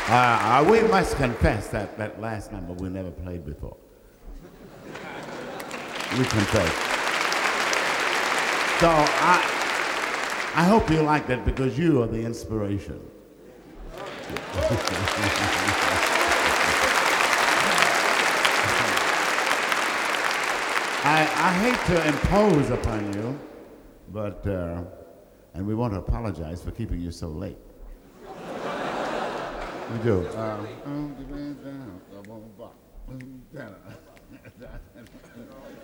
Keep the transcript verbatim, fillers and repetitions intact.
Uh, uh, we must confess that that last number we never played before. We confess. So I, I hope you liked it because you are the inspiration. I, I hate to impose upon you, but, uh, and we want to apologize for keeping you so late. We do. Uh,